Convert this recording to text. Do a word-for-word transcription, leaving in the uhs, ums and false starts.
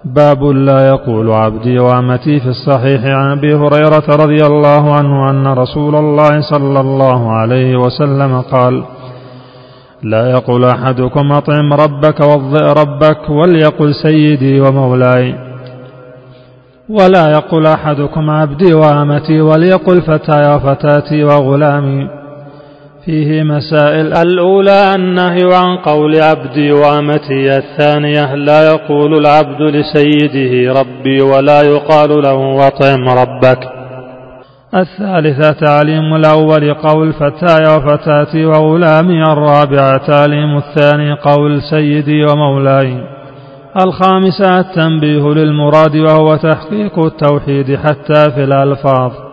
باب لا يقول عبدي وأمتي. في الصحيح عن أبي هريرة رضي الله عنه أن رسول الله صلى الله عليه وسلم قال: لا يقول أحدكم أطعم ربك وضئ ربك، وليقل سيدي ومولاي. ولا يقول أحدكم عبدي وأمتي، وليقل فتاي وفتاتي وغلامي. فيه مسائل: الأولى النهي عن قول عبدي وأمتي. الثانية لا يقول العبد لسيده ربي، ولا يقال له أطعم ربك. الثالثة تعليم الأول قول فتاي وفتاتي وغلامي. الرابعة تعليم الثاني قول سيدي ومولاي. الخامسة التنبيه للمراد، وهو تحقيق التوحيد حتى في الألفاظ.